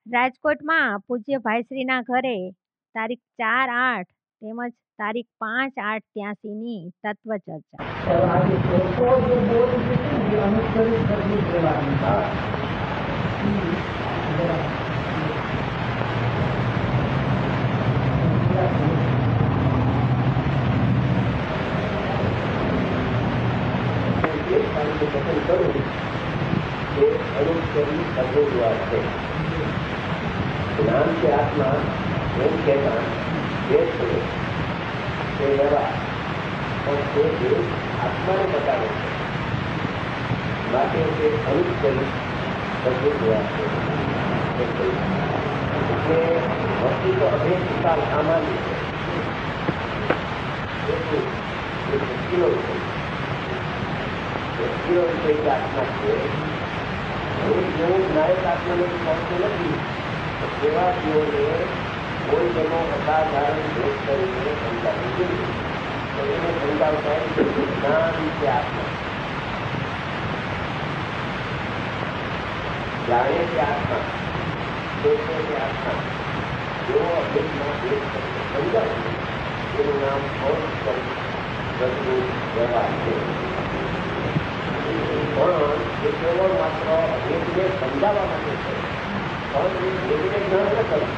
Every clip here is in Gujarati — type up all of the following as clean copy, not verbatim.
રાજકોટમાં પૂજ્ય ભાઈશ્રીના ઘરે તારીખ 4/8 તેમજ તારીખ 5/8/83ની તત્વ ચર્ચા. આજે લોકો જે બોલ છે એ અનુસરિત કરવું રહેવાનું. પસંદ કરું એ અનુસરી અનુદ્વાર છે. જ્ઞાન કે આત્મા એમ કહેતા જે છે તે વ્યવહાર પણ તે જે આત્માને બતાવે છે માટે તે અનુસરી અનુદ્વાર છે. એટલે વસ્તુ તો અભેદ ખ્યાલ સામાન્ય છે. એ વ્યક્તિનો વિષય વ્યક્તિનો વિષય જે આત્મા છે એ જેવું નાયક આત્માને પહોંચતું નથી તેવા તેઓને કોઈ તેનો અસાધારણ ભેદ તરીકે સમજાવવું જોઈએ. તો એને સમજાવતા જ્ઞાન કે આત્મા જાણે કે આત્મા તે આત્મા જેવો અભેદમાં ભેદ સમજાવે એનું નામ અનુસરી વ્યવહાર છે. પણ એ કેવળ માત્ર અભેદને સમજાવવા માટે છે પણ એ ભેદને જ્ઞાન ન કરે.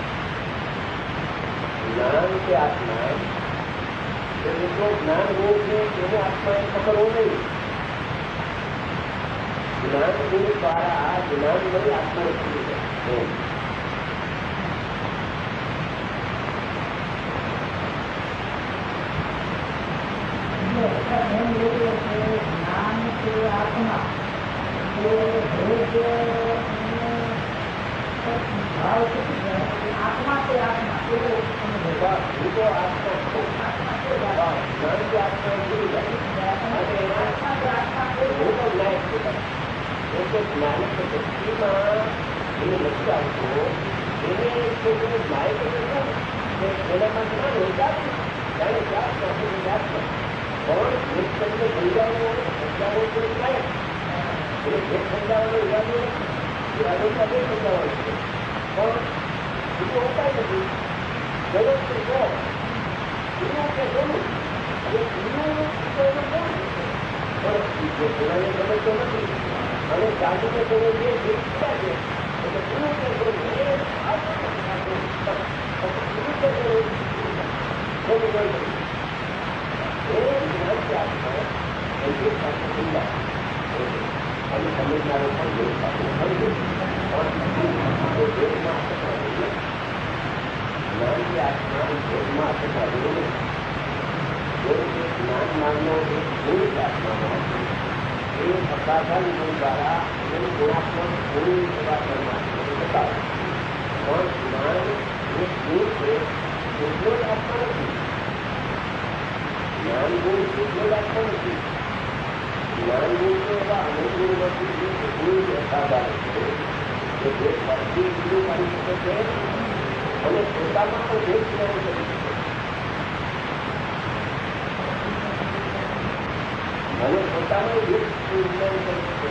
જ્ઞાન કે આત્મા એ જેટલો જ્ઞાન રૂપ છે એને આત્માએ પકડવો નહીં. જ્ઞાન રૂપ દ્વારા જ્ઞાન નહીં આત્માને પકડી જાય. જ્ઞાનક વ્યક્તિમાં એને નથી આવતો એને નાયક એનામાં જ્ઞાન હોય ત્યારે પણ એક શબ્દ સમજાવવો તો નાયક એટલે એક સમજાવવાનો ઈરાદો ઈરાદો સાથે સમજાવવાનો છે પણ બીજો ઉપાય નથી. ગયો કે જો પીવું કે ગમું અને પીવું તો એનું કેવું પણ ઘોડાને સમજતો નથી અને ચાંદીને તેને જે શીખતા છે એટલે પીવું કે ગમું એ અને સમજનારો પણ જ્ઞાનની આત્મા ભેદમાં આપવા જરૂર નથી. જ્ઞાન નામનો એક ગુણ આત્મામાં એ અસાધારણ ગુણ દ્વારા એનું ગુણાત્મક ગુણ નિવાસનમાં બતાવે પણ જ્ઞાન એક ગુણ છે એટલો જ આત્મા નથી. જ્ઞાન ગુણ એટલો જ આત્મા નથી. જ્ઞાન ગુણ તો એવા અનેક ગુણમાંથી એક ગુણ અસાધારણ છે કે જે પરથી ગુણ કરી શકે છે અને પોતામાં પણ ભેદ જ્ઞાન કરી શકે અને પોતાનું ભેદ જ્ઞાન કરી શકે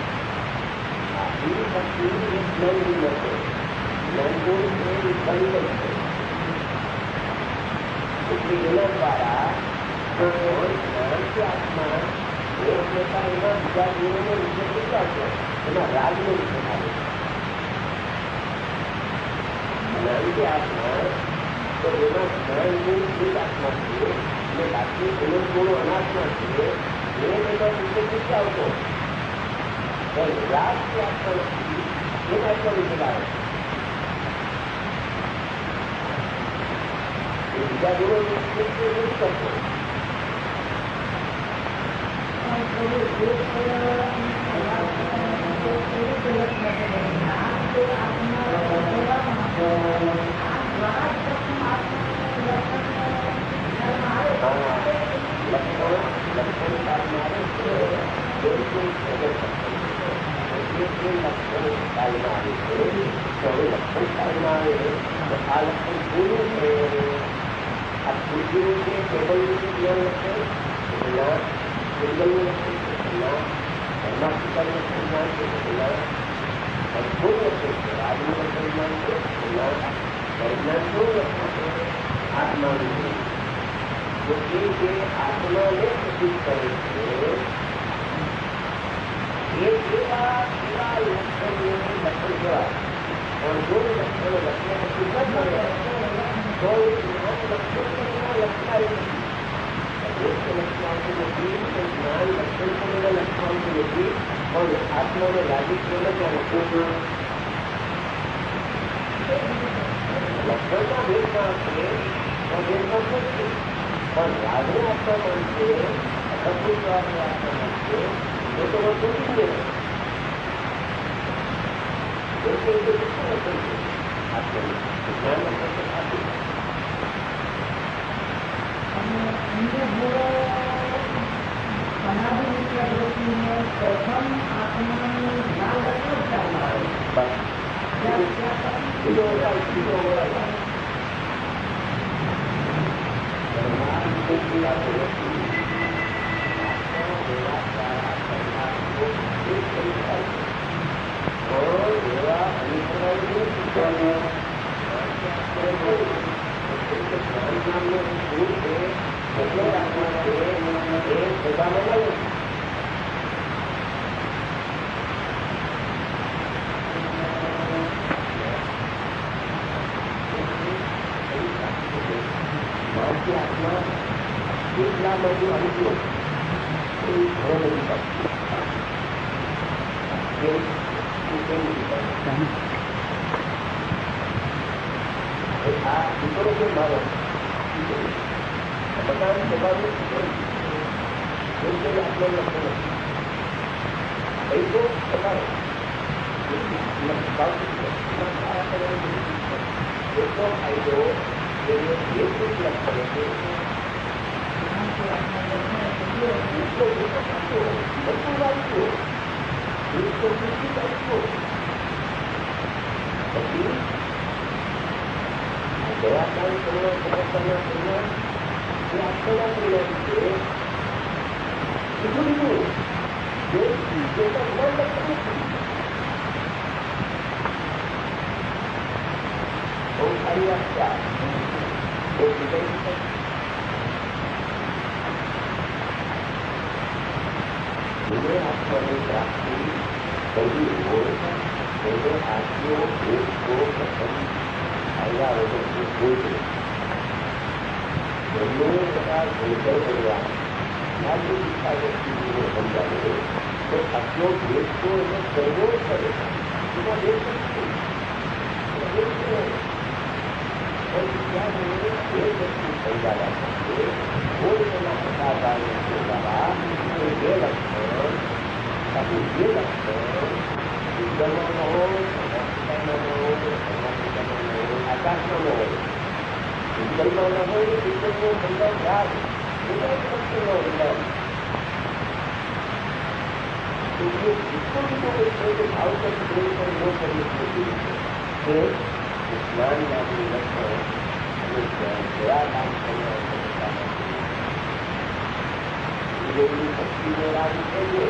બીજી શક્તિ એક જ્ઞાન ગુણ છે. જ્ઞાન ગુણ એ વિજ્ઞાન છે એટલે એના દ્વારા જ્ઞાન કે આત્મા એક જતા એમાં બીજા ગુણોનો વિષય શીખાવશે એમાં રાજનો વિષય આવે. જ્ઞાન કે આત્મા તો એમાં જ્ઞાન ગુણ એક આત્મા છે અને બાકી એનો ગુણો અનાત્મા છે એને એનો વિષય શીખાવતો પણ રાજ કે આત્મા નથી એના એટલો વિષય આવે એ બીજા ગુણો નથી કરતો. પરિણામ શું આત્માનું છે. તો એ જે આત્માને પ્રતિક કરે છે એ એવા લક્ષણને લક્ષણ કહેવાય. પણ જો લક્ષણ લક્ષણ નથી ન કરે તો એ જ્ઞાન લક્ષણ લક્ષણાય નથી. લક્ષણાવતું નથી, જ્ઞાન લક્ષણ પણ લક્ષણાવતું નથી, પણ આત્માને લાગી છે લક્ષણના ભેદમાં છે તો ભેદમાં નથી. પણ લાગણી આત્મામાં છે, અભૂતવાદની આત્મામાં છે એ તો વધુ છે. પ્રથમ આત્માનું જ્ઞાન એટલા બધું અનુકૂળ એ ઘણો બધી આ દીકરો છે મારો બધા સ્વભાવનું આત્મા લક્ષણ પૈસો તમારો એટલો ફાયદો એને એક લક્ષણ છે. આત્માની પ્રાપ્તિ કરવી હોય તેને આત્મીય ભેદ કો પ્રથમ આવ્યા વગર જોઈએ. બંને બધા ભેદ કરવા આજની શિક્ષા વ્યક્તિને સમજાવે તો આટલો ભેદ તો એને કરવો જ પડે. એમાં ભેદ નથી, એ વ્યક્તિ સમજાવ્યા છે કોઈ એના પ્રકારને સમજાવવા એ બે લક્ષણ તાકુ જે લક્ષણ વિદ્યાનો હોય, આકાશનો હોય, વિદ્યામાં ન હોય વિદ્યાનો બંધાવ યાદ એના લક્ષણનો બંધાવ ભાવ કરી ન કરી તે જ્ઞાન નામનું લક્ષણ અને જયા કામ કરવા શક્તિને લાગુ કરીએ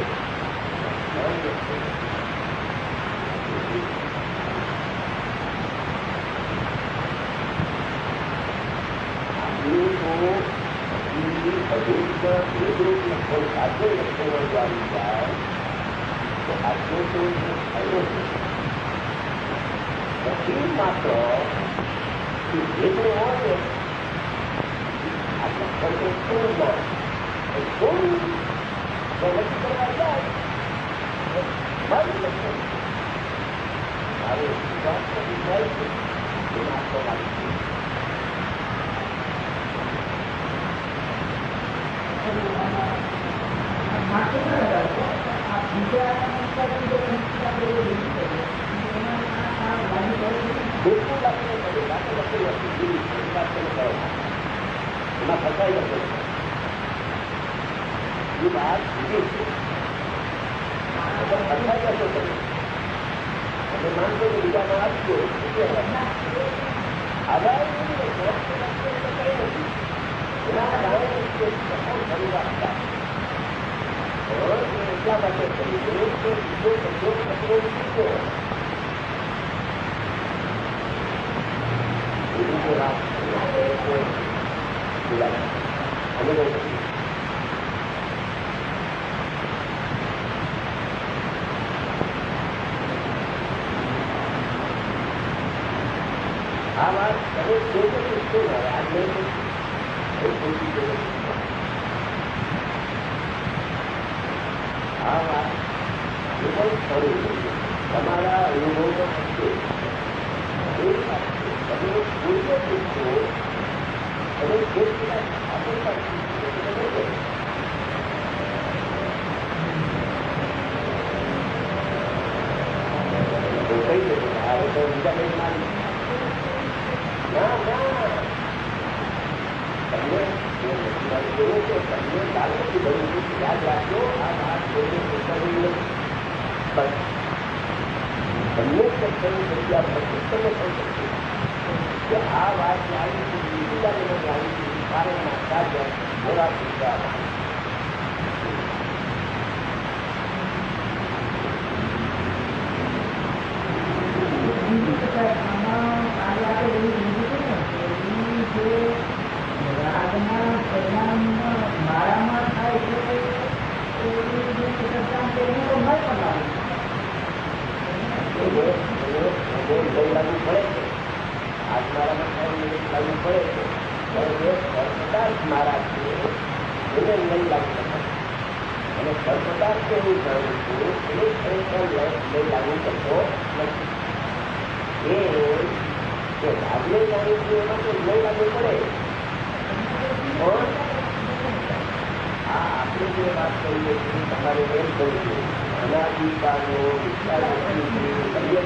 સાચો લક્ષણો આવી જાય તો આજનો તો ફાયદો છે. પછી માત્ર જેટલું હોય આ લક્ષણ તો ના થોડું નક્કી કરવા જાય મારું લક્ષણ મારો વિશ્વાસ કરી જાય છે એ આપવામાં છે. એમાં ફસાઈ જશે એ વાત જુદી છે. ફસાઈ જશો તમે અને માનશો કે બીજામાં આપજો આધાર એના કારણે એટલા માટે કરીએ કે બીજો શબ્દો કચરો શીખો જે વાત અનુભવ કરી આ વાત તમે જે પૂછતો ને આજ નહીં આ વાત અનુભવ કરવું તમારા અનુભવનો થશે તમે પૂર્વ પૂછશો તમે જે બીજા કઈ માની ના ના તમને જોયું છે તમને લાગે છે બધું યાદ રાખજો આ વાત કોઈને પૂછવાની નથી બસ તમને સત્સંગ પછી આ પછી તમે સમજો કે આ વાત જાણી છે બીજા મને જાણી છે કારણના કાર્ય મોડા પૂછવા મારામાં થાય છે લાગુ પડે છે આજ મારામાં લાગુ પડે છે પદાર્થ મારા છે એને નહીં લાગુ પડે અને પદાર્થ હું જાણું છું એ ખરેખર નહીં લાગુ કરતો નથી એ લાગને જાણું છું એમાં તો નહીં લાગુ પડે પણ આ આપણે જે વાત કરીએ છીએ તમારે એમ કહ્યું અનાધિકારનો વિચાર થાય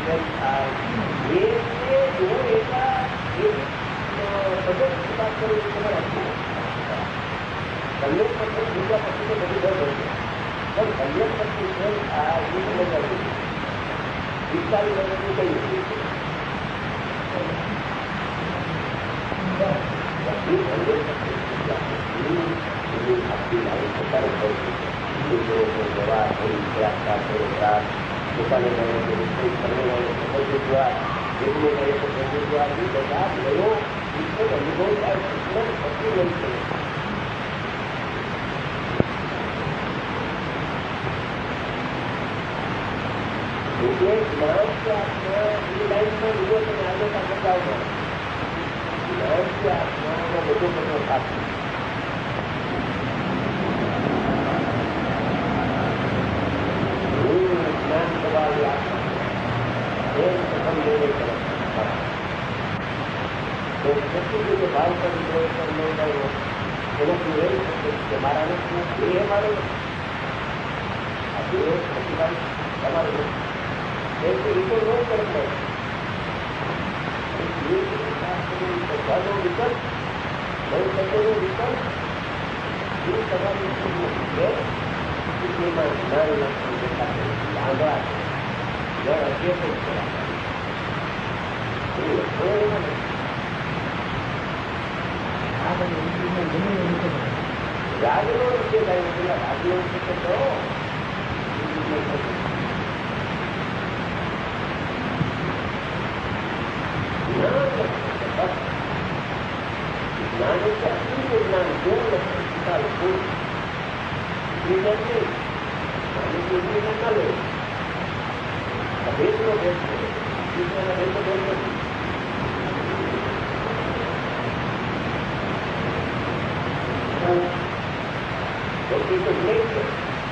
એ જો એવા પદ્ધતિ વાત કરવી ખબર હતી તમને પદ્ધતિ બીજા પછી તો બધું દર હોય પણ કલ્યાણ પછી છે આ એ સમજ હતી વિચારી વગરનું કઈ નથી આપણી લાઈફ પોતાને જવા થોડી પ્રયાસતા થોડો ત્રાસ પોતાને ગયો તો રસોઈ કરવો બધું દ્વાર એટલું ગયો તો બધું દ્વાર એ બધા ગયો ઈશ્વર અનુભવ થાય ઈશ્વર પછી નહીં છે એટલે જ્ઞાન કે આત્મા એ લાઈફમાં જુઓ તમે આગળ પાછળ જાઓ જ્ઞાન કે આત્માનો બધો બધો સાચું જ્ઞાન સવાલ એ પ્રથમ લેવે કરે તો કેટલી રીતે ભાવ કરી પ્રયત્ન નહીં કર્યો એનાથી એ શકે કે મારા નથી એ મારો નથી આ પ્રતિભાવ તમારો નથી એ તો એ તો ન કરતો બધાનો વિકલ્પ નહીં થતોનો વિકલ્પ એ તમારી છે એમાં જ્ઞાન લક્ષણ આંધળા છે અધ્યક્ષ રાજનો વિષય થાય પેલા રાજનો વિષય તો જ્ઞાન જ્ઞાન કેવું લક્ષણ સ્વીકારો પૂરું ના લે ભેદનો ભેદ છે ભેદનો ભેદ નથી તો એ તો જ્ઞેય છે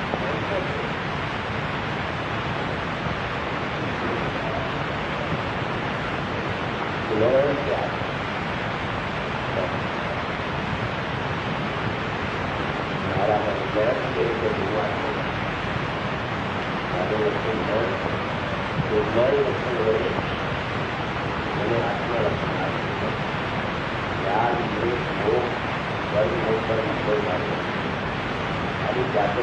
મારામાં જ્ઞાન છે કે ભગવાન જ્ઞાન લક્ષણ વડે મને આત્મા લક્ષણ આપે યાદ વિવેક મોહ વર્ગ મોક્ષ કોઈ માને આવી જાતે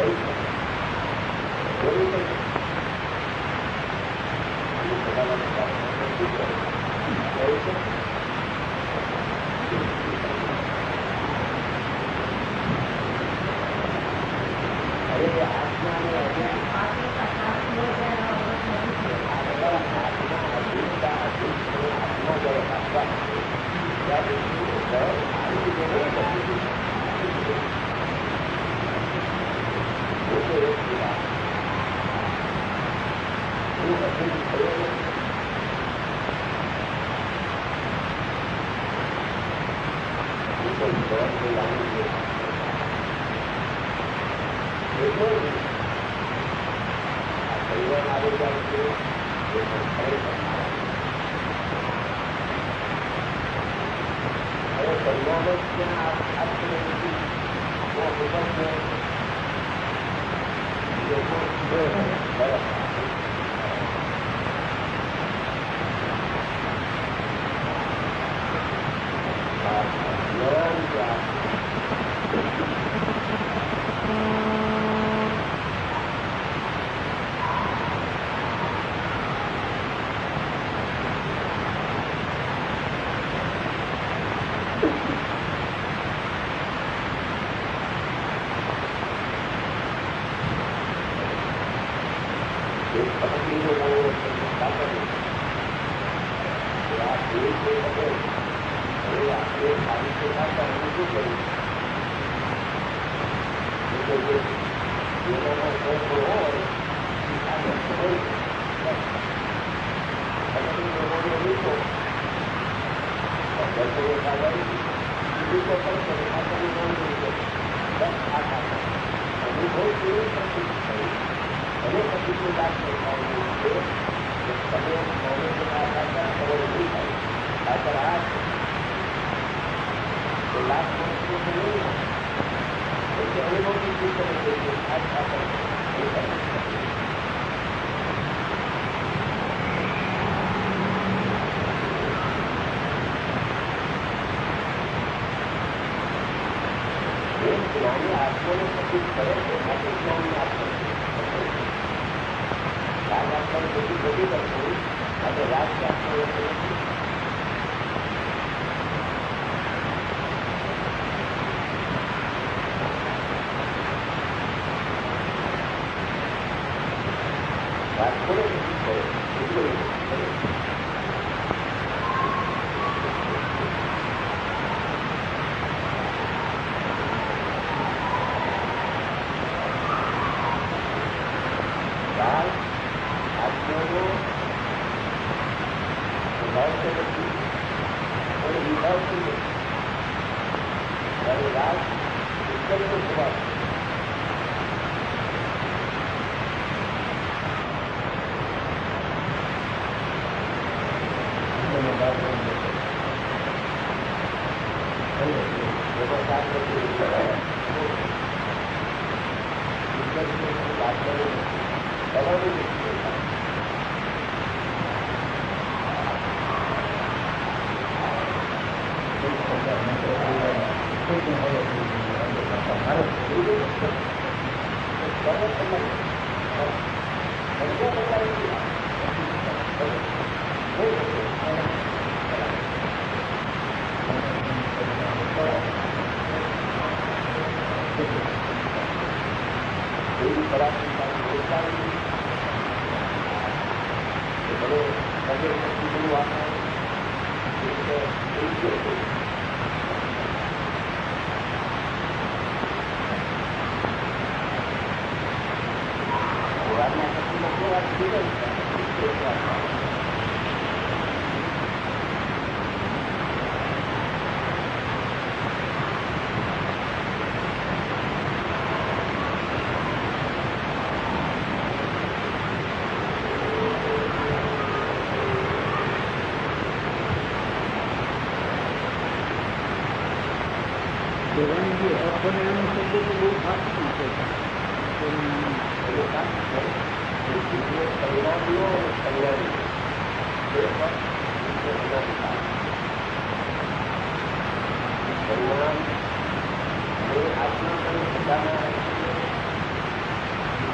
થઈ શકે જરૂર નથી. હવે આત્માને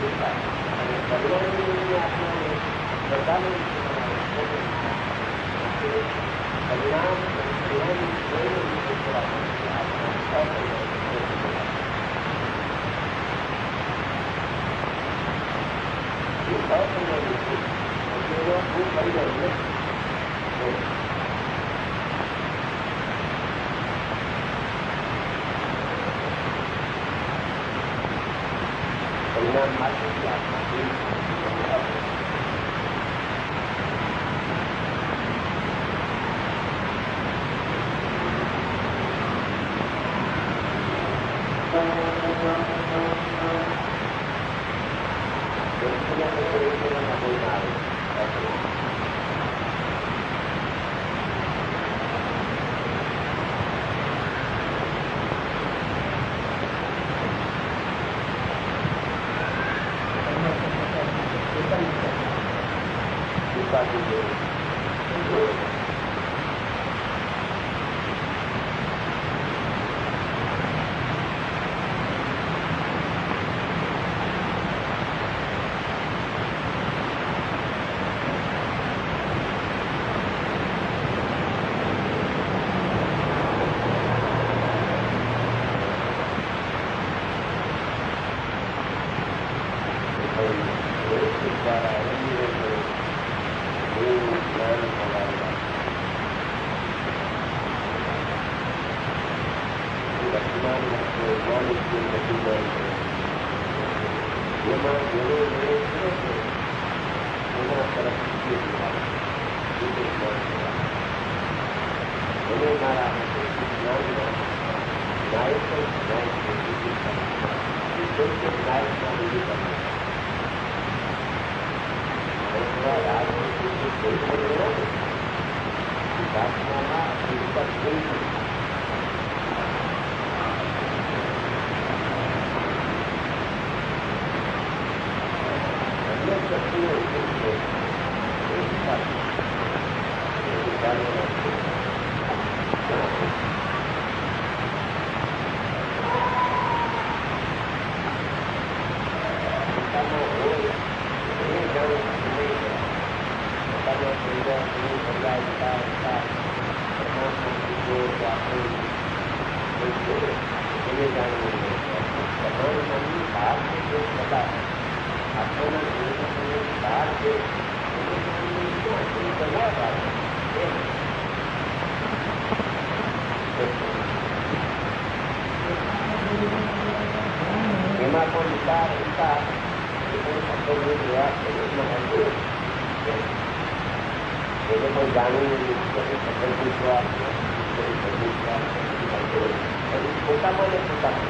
કલ્યાણની આત્માને બધાને પરિણામ પરિણામ માત્ર એમાં પણ વિચાર વિચાર એને પણ જાણવું પોતામાં ને પોતામાં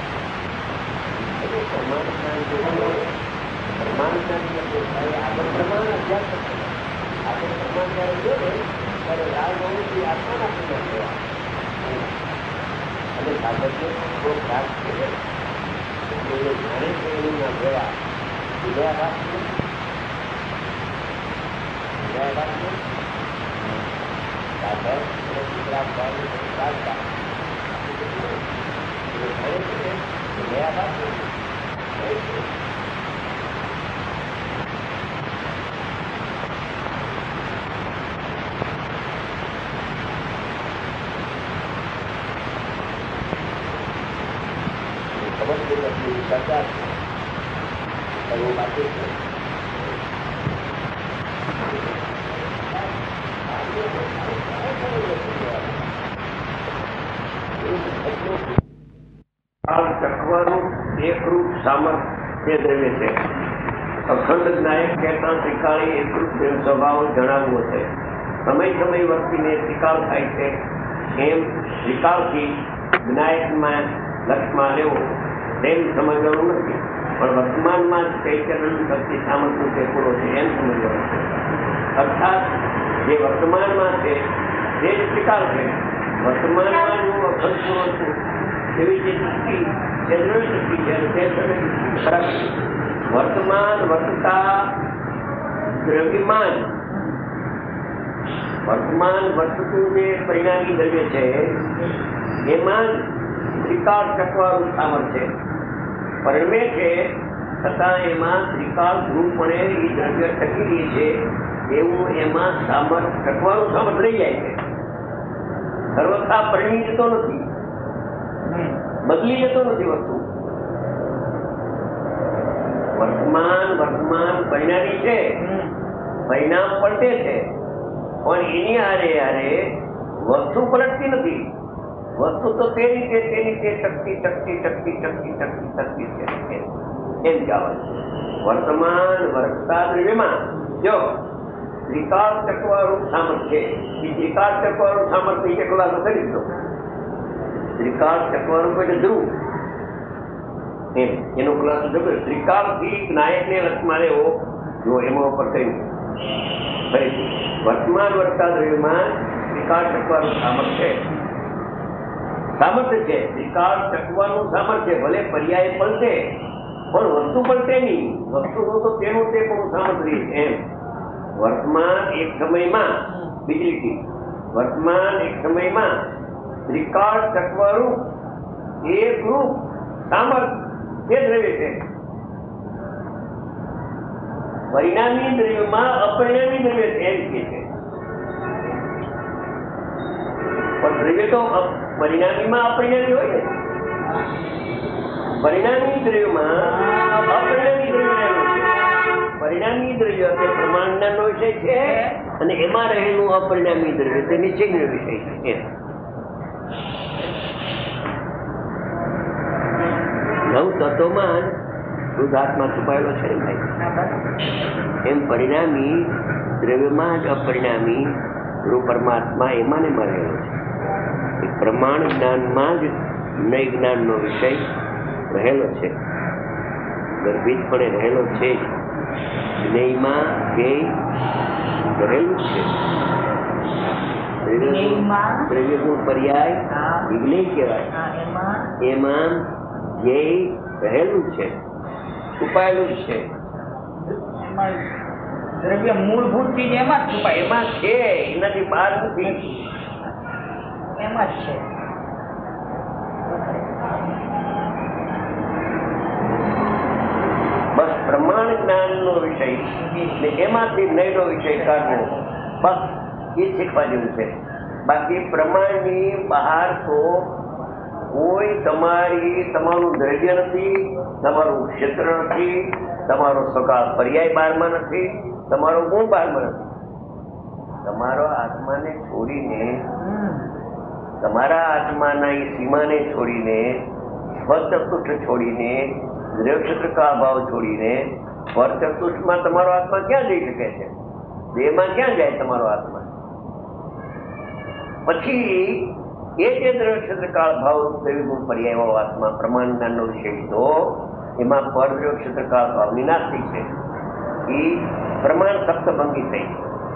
આગળ પ્રમાણ અભ્યાસ કરશે આગળ પ્રમાણ જયારે જોડે ત્યારે રાજવંશી આત્માના પૂર્ણ થયા અને સાધકને થોડો ત્રાસ છે એટલે એ જાણે કે એનું ના ગયા વિજયાભાસને સાધક અને ગુજરાતભાઈ ચાલતા જાણે છે વિજયાભાસને ચર્ચા કરવું બાકી છે. ચક્રનું એકરૂપ સામર્થ્ય દ્રવ્ય છે. અખંડ નાયક કહેતા ત્રિકાળી એકરૂપ સ્વભાવ જણાવવો છે. સમય સમય વર્તીને ત્રિકાળ થાય છે એમ ત્રિકાળથી વિનાયકમાં લક્ષમાં લેવો તેમ સમજવાનું નથી, પણ વર્તમાનમાં જ ચૈતન્ય શક્તિ સામર્થ્ય પૂરો છે એમ સમજવાનું છે. અર્થાત જે વર્તમાનમાં છે તે જ ત્રિકાળ છે. વર્તમાનમાં હું અખંડ પૂરો છું એવી જે શક્તિ તે દ્રવ્ય શક્તિ છે તે ફરક. વર્તમાન વર્તતા દ્રવ્યમાન વર્તમાન વર્તતું જે પરિણામી દ્રવ્ય છે એમાં ત્રિકાળ ચક્રનું સામર્થ્ય પરિણમે છે છતાં એમાં ત્રિકાળ ધ્રુવપણે એ દ્રવ્ય ટકી રહે છે એવું એમાં ટકવાનું સામર્થ્ય રહી જાય છે. સર્વથા પરિણી જતો નથી, બદલી જતો નથી વસ્તુ. વર્તમાન પરિણામી છે, પરિણામ પલટે છે, પણ એની હારે વસ્તુ પલટતી નથી. વસ્તુ તો તેની તે ટકતી છે એમ કહેવાય. વર્તમાન વર્તતા દ્રવ્યમાં જો ત્રિકાળ ટકવાળું સામર્થ્ય છે, એ ત્રિકાળ ટકવાળું સામર્થ્ય એકલાનું કરી દો. ત્રિકાળ ટકવાળું કોઈ ધ્રુવ એમ એનો ક્લાસ ત્રિકાળથી નાયકને લક્ષમાં લેવો જો એમાં ઉપર કહ્યું. ફરીથી વર્તમાન વર્તતા દ્રવ્યમાં ત્રિકાળ ટકવાનું સામર્થ્ય છે. ત્રિકાળ ટકવાનું સામર્થ્ય ભલે પર્યાય પલટે પણ વસ્તુ પલટે નહીં. વસ્તુનું તો તેનું તે પણ સામર્થ્ય એમ. વર્તમાન એક સમયમાં બીજી વર્તમાન એક સમયમાં ત્રિકાળ ટકવાનું એક રૂપ સામર્થ્ય દ્રવ્ય છે. પરિણામી દ્રવ્યમાં અપરિણામી દ્રવ્ય છે એમ કે છે. પણ દ્રવ્ય તો પરિણામીમાં અપરિણામી હોય ને. પરિણામી દ્રવ્યમાં અપરિણામી દ્રવ્ય રહેલું છે. પરિણામી દ્રવ્ય તે પ્રમાણનો વિષય છે અને એમાં રહેલું અપરિણામી દ્રવ્ય તે નિશ્ચયનો વિષય છે. નવ તત્વમાં શુદ્ધાત્મા છુપાયેલો છે ને ભાઈ. એમ પરિણામી દ્રવ્યમાં જ અપરિણામી રૂપ પરમાત્મા એમાં ને રહેલો છે. પ્રમાણ જ્ઞાનમાં જ નય જ્ઞાનનો વિષય રહેલો છે, ગર્ભિતપણે રહેલો છે. જ્ઞેયમાં ધ્યેય રહેલું છે. દ્રવ્ય ગુણ પર્યાય વિજ્ઞેય કહેવાય. એમાં ધ્યેય રહેલું છે, છુપાયેલું છે. દ્રવ્ય મૂળભૂત ચીજ એમાં જ છુપાય, એમાં છે, એનાથી બહાર નથી. એમાં જ છે. બસ પ્રમાણ જ્ઞાનનો વિષય ને એમાંથી નયનો વિષય કાઢવો, બસ એ શીખવા જેવું છે. બાકી પ્રમાણની બહાર તો કોઈ તમારું દ્રવ્ય નથી, તમારું ક્ષેત્ર નથી, તમારો સકાળ પર્યાય બહારમાં નથી, તમારો ગુણ બહારમાં નથી. તમારો આત્માને છોડીને, તમારા આત્માના એ સીમાને છોડીને, સ્વચતુષ્ટ છોડીને, દ્રવ્યક્ષેત્ર કાળ ભાવ છોડીને પરચતુષ્ટમાં તમારો આત્મા ક્યાં જઈ શકે છે? દેહમાં ક્યાં જાય તમારો આત્મા? પછી એ જે દ્રવ્યક્ષેત્ર કાળ ભાવ દ્રવ્યગુણ પર્યાય આત્મા પ્રમાણ જ્ઞાનનો વિષય તો એમાં પર દ્રવ્યક્ષેત્ર કાળ ભાવની નાસ્તી છે. એ પ્રમાણ સપ્તભંગી થઈ.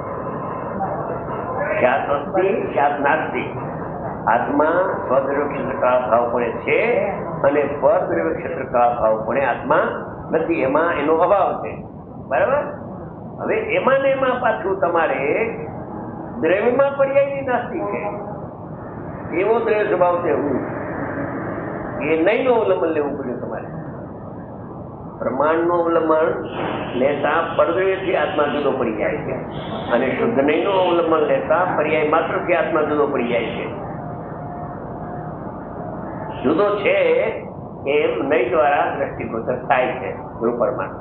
શાત અસ્તિ શાત નાસ્તિ. આત્મા સ્વદ્રવ્ય ક્ષેત્ર કાળ ભાવ પણ છે અને પરદ્રવ્ય ક્ષેત્ર કાળ ભાવ પણ આત્મા નથી. એમાં એનો અભાવ છે. બરાબર? હવે એમાં ને એમાં પાછું તમારે દ્રવ્યમાં પર્યાયની નાસ્તિ છે. એવો દ્રવ્ય સ્વભાવ છે હું, એ નહીંનું અવલંબન લેવું પડ્યું તમારે. પ્રમાણનું અવલંબન લેતા પરદ્રવ્યથી આત્મા જુદો પડી જાય છે અને શુદ્ધ નહીંનું અવલંબન લેતા પર્યાય માત્રથી આત્મા જુદો પડી જાય છે. જુદો છે એમ નય દ્વારા દ્રષ્ટિગોચર થાય છે રૂપરમાં.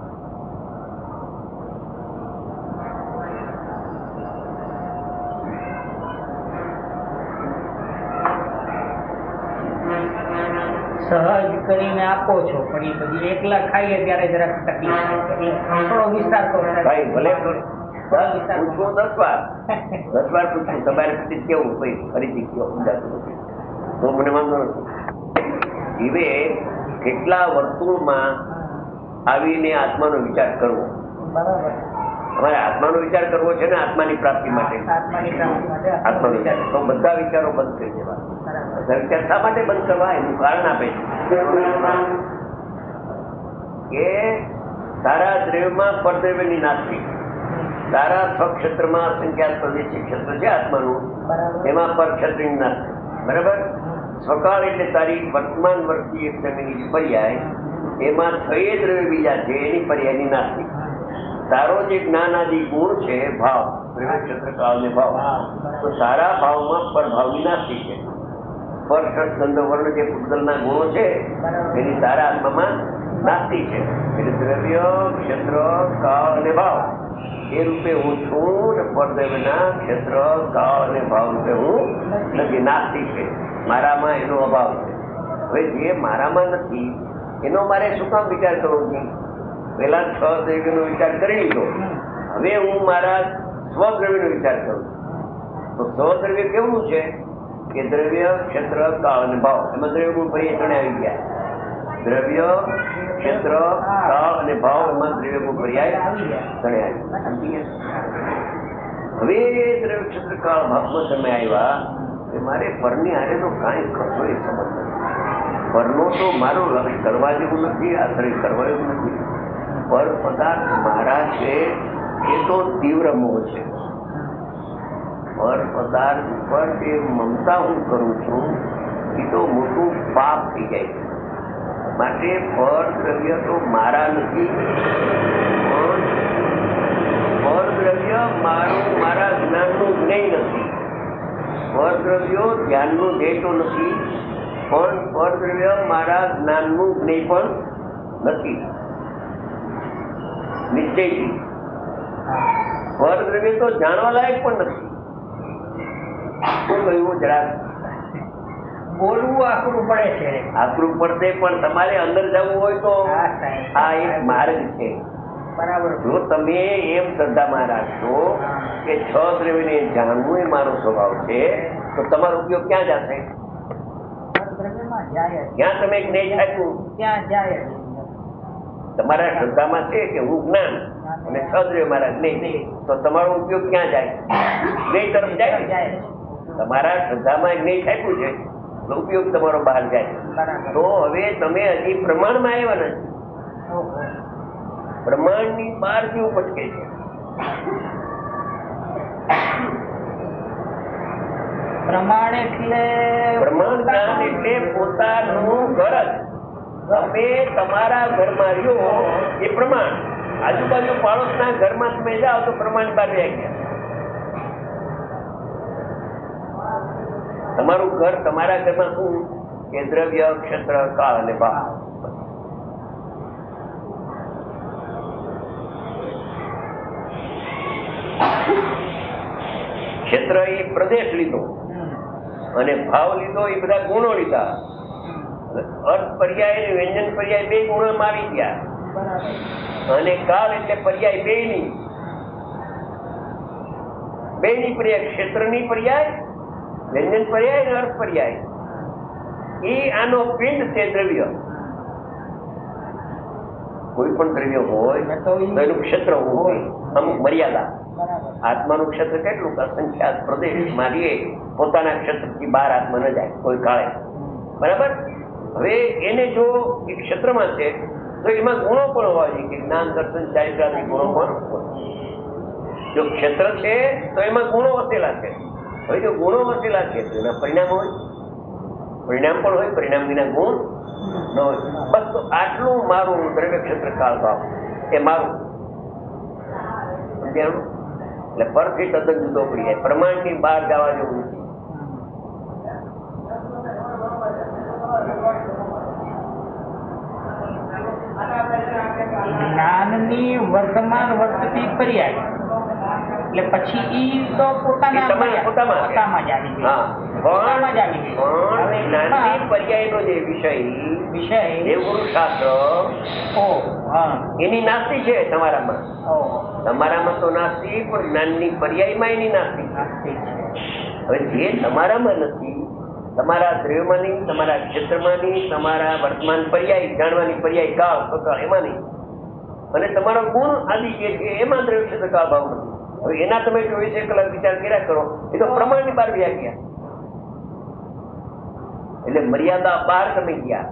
સહજ કરીને આપો છો પણ એ પછી એકલા ખાઈએ ત્યારે જરાક તકલીફ થાય છે. એટલે થોડો વિસ્તાર તો ભાઈ ભલે પૂછવું 10 વાર પૂછવું, તમારે પછી કેવું ભાઈ ફરીથી કયો સમજાતું નથી તો મને વાંધો નથી. હવે કેટલા વર્તુળમાં આવીને આત્માનો વિચાર કરવો. બરાબર. તમારે આત્માનો વિચાર કરવો છે ને આત્માની પ્રાપ્તિ માટે. આત્મા વિચાર તો બધા વિચારો બંધ કરી દેવા. બધા વિચાર શા માટે બંધ કરવા? એનું કારણ આપે છે કે તારા દ્રવ્યમાં પરદ્રવ્યની નાસ્તિ, તારા સ્વક્ષેત્રમાં અસંખ્યાત પ્રદેશી ક્ષેત્ર છે આત્માનું, એમાં પર ક્ષેત્રની નાસ્તિ. બરાબર? સ્વકાળ એટલે તારી વર્તમાન વર્તી એક જમીની પર્યાય એમાં 6 દ્રવ્ય બીજા છે એની પર્યાયની નાસ્તી. તારો જે જ્ઞાનાદિ ગુણ છે ભાવ, દ્રવ્ય ક્ષેત્ર કાળ ને ભાવ, તો સારા ભાવમાં પરભાવની નાસ્તી છે. સ્પર્શ ગંધ વર્ણ જે પૂતગલના ગુણો છે એની સારા આત્મામાં નાસ્તી છે. એટલે દ્રવ્ય ક્ષેત્ર કાળ અને ભાવ એ રૂપે હું છું ને પરદ્રવ્યના ક્ષેત્ર કાળ અને ભાવ રૂપે હું નથી. નાસ્તી છે, મારામાં એનો અભાવ છે. હવે જે મારામાં નથી એનો મારે શું કામ વિચાર કરવો જોઈએ? પેલા 6 દ્રવ્યનો વિચાર કરી લીધો, હવે હું મારા સ્વદ્રવ્યનો વિચાર કરું. તો સ્વદ્રવ્ય કેવું છે કે દ્રવ્ય ક્ષેત્ર કાળ અને ભાવ, એમાં દ્રવ્ય ગુણ ફરી ત્રણે આવી ગયા. દ્રવ્ય ક્ષેત્ર કાળ અને ભાવ, એમાં દ્રવ્ય ગુણ પર્યાય ત્રણે આવી. હવે દ્રવ્ય ક્ષેત્ર કાળ ભાવમાં તમે આવ્યા કે મારે પરની હારે તો કાંઈ કશો એ સંબંધ નથી. પરનો તો મારો લક્ષ્ય કરવા જેવું નથી, આશ્રય કરવા એવું નથી. પર પદાર્થ મારા છે એ તો તીવ્ર મોહ છે. પર પદાર્થ ઉપર જે મમતા હું કરું છું એ તો મોટું પાપ થઈ જાય છે. માટે પર દ્રવ્ય તો મારા નથી, પણ પર દ્રવ્ય મારા જ્ઞાનનું જ્ઞેય નથી. પર દ્રવ્યો ધ્યાનનું ધ્યેય તો નથી, પણ પર દ્રવ્ય મારા જ્ઞાનનું જ્ઞેય પણ નથી. નિશ્ચયથી પર દ્રવ્ય તો જાણવા લાયક પણ નથી. શું કહ્યું? જરા બોલવું આકરું પડે છે. આકરું પડશે, પણ તમારે અંદર જવું હોય તો આ એક માર્ગ છે. બરાબર. જો તમે એમ શ્રદ્ધામાં રાખશો કે 6 દ્રવ્યને જાણવું એ મારો સ્વભાવ છે, તો તમારો ઉપયોગ ક્યાં જશે? ક્યાં તમે જ્ઞેય થાક્યું? ક્યાં જાય? તમારા શ્રદ્ધામાં છે કે હું જ્ઞાન અને 6 દ્રવ્ય મારા જ્ઞેય, તો તમારો ઉપયોગ ક્યાં જાય? જ્ઞેય તરફ જાય. તમારા શ્રદ્ધામાં જ્ઞેય થાક્યું છે તો ઉપયોગ તમારો બહાર જાય. તો હવે તમે હજી પ્રમાણમાં આવ્યા નથી. પ્રમાણની બહાર કેવું ભટકે છે? પ્રમાણ એટલે જ્ઞાન એટલે પોતાનું ઘર જ. તમે તમારા ઘરમાં રહ્યો એ પ્રમાણ. આજુબાજુ પાડોશના ઘરમાં તમે જાઓ તો પ્રમાણ બહાર જાય ગયા. તમારું ઘર, તમારા ઘરમાં શું કે દ્રવ્ય ક્ષેત્ર કાળ અને ભાવ. ક્ષેત્ર એ પ્રદેશ લીધો અને ભાવ લીધો, એ બધા ગુણો લીધા. અર્થ પર્યાય અને વ્યંજન પર્યાય 2 ગુણો આવી ગયા. અને કાળ એટલે પર્યાય 2ની પર્યાય, ક્ષેત્રની પર્યાય, વ્યંજન પર્યાય અને અર્થ પર્યાય. એ આનો પિંડ છે દ્રવ્ય. કોઈ પણ દ્રવ્ય હોય તો એનું ક્ષેત્ર હોય, અમુક મર્યાદા. આત્માનું ક્ષેત્ર કેટલું? અસંખ્યાત પ્રદેશ મારીએ પોતાના ક્ષેત્રથી બહાર આત્મા ન જાય કોઈ કાળે. બરાબર. હવે એને જો એ ક્ષેત્રમાં છે તો એમાં ગુણો પણ હોય છે કે જ્ઞાન દર્શન ચારિત્રાદી ગુણો પણ હોય. જો ક્ષેત્ર છે તો એમાં ગુણો વસેલા છે. હવે જો ગુણો વસેલા છે તો એના પરિણામ હોય, પરિણામ પણ હોય, પરિણામ વિના ગુણ ન હોય. બસ તો આટલું મારું દ્રવ્ય ક્ષેત્ર કાળ ભાવ એ મારું. એટલે પરથી તદ્દન જુદો પડી જાય. પ્રમાણની બહાર જવા જેવું નથી. જ્ઞાનની વર્તમાન વર્તતી પર્યાય એટલે પછી ઈ તો પોતામાં જ આવી ગઈ. જ્ઞાનની પર્યાયનો જે વિષય એ ગુરુશાસ્ત્ર એની નાસ્તી છે તમારામાં. તમારામાં તો નાસ્તી, પણ જ્ઞાનની પર્યાયમાં એની નાસ્તી. હવે જે તમારામાં નથી, તમારા દ્રવ્યમાં નહીં, તમારા ક્ષેત્રમાં નહીં, તમારા વર્તમાન પર્યાય જાણવાની પર્યાય કાળ પ્રકાળ એમાં નહીં, અને તમારો ગુણ આદિ જે છે એમાં દ્રવ્ય ક્ષેત્ર કાળ ભાવ નથી. હવે એના તમે 24 કલાક વિચાર કર્યા કરો, એ તો પ્રમાણની બહાર વ્યા ગયા. એટલે મર્યાદા બહાર તમે ગયા.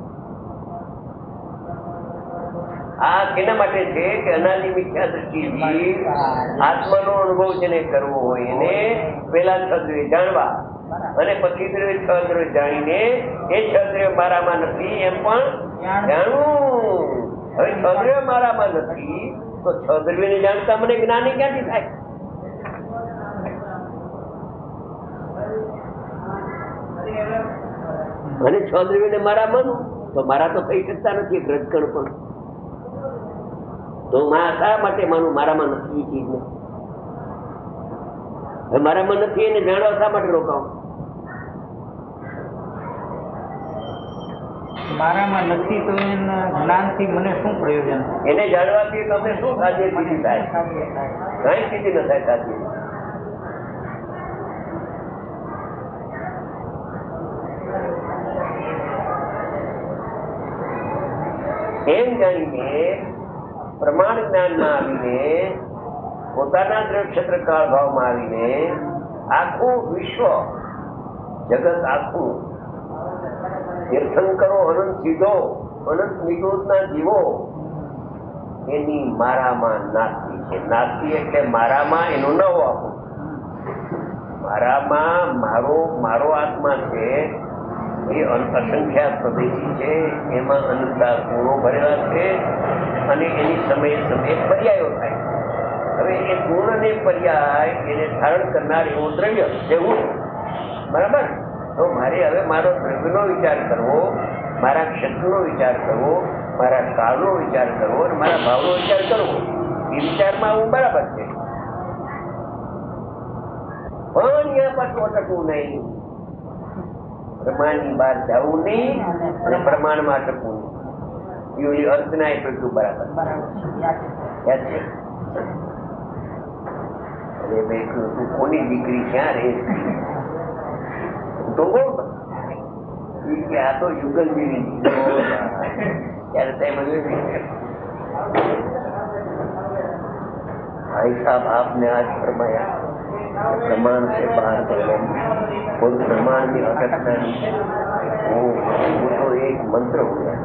આ કેના માટે છે કે અનાદિ મિથ્યા દ્રષ્ટિથી આત્માનો અનુભવ જેને કરવો હોય એને પેલા 6 દ્રવ્ય જાણવા, અને પછી 6 દ્રવ્ય જાણીને એ 6 દ્રવ્ય મારામાં નથી એમ પણ જાણવું. હવે છ દ્રવ્ય મારામાં નથી તો છ દ્રવ્યને જાણતા મને જ્ઞાની ક્યાંથી થાય? અને છ દ્રવ્યને મારા માનું તો મારા તો કહી શકતા નથી એક રજકણ પણ. તો શા માટે માનું મારામાં નથી એ ચીજને? મારામાં નથી એને જાણવા શા માટે રોકાવું? મારામાં નથી તો એના જ્ઞાનથી મને શું પ્રયોજન? એને જાણવાથી તમને શું સાધ્ય સિદ્ધિ થાય? કઈ સિદ્ધિ ન થાય સાધ્ય. એમ જાણીને પ્રમાણ જ્ઞાનમાં આવીને પોતાના દ્રવ્ય ક્ષેત્ર કાળ ભાવમાં આવીને આખું વિશ્વ જગત આખું તીર્થંકરો અનંત સીધો અનંત નિરોધના જીવો એની મારામાં નાસ્તિ છે. નાસ્તિ એટલે મારામાં એનું ન હોવું. મારામાં મારો આત્મા છે એ અસંખ્યાત પ્રદેશી છે, એમાં અનંતા ગુણો ભરેલા છે અને એની સમયે સમયે પર્યાયો થાય. હવે એ ગુણ અને પર્યાય એને ધારણ કરનાર એવું દ્રવ્ય જેવું બરાબર. તો મારે હવે મારો દ્રવ્યનો વિચાર કરવો, મારા ક્ષેત્રનો વિચાર કરવો, મારા કાળનો વિચાર કરવો અને મારા ભાવનો વિચાર કરવો. એ વિચારમાં હું બરાબર છે, પણ અહીંયા પાછું અટકવું નહીં. પ્રમાણની બહાર જવું નહીં અને પ્રમાણમાં અટકવું નહીં. એ અર્થના એટલું બરાબર યાદ છે. અરે ભાઈ તું કોની દીકરી ક્યાં રહે તો બોલ કે આ તો યુગલ જેવી ત્યારે भाई साहब आपने आज फरमाया प्रमाण से बाहर करना और प्रमाण में अटकना नहीं, वो तो एक मंत्र हो गया.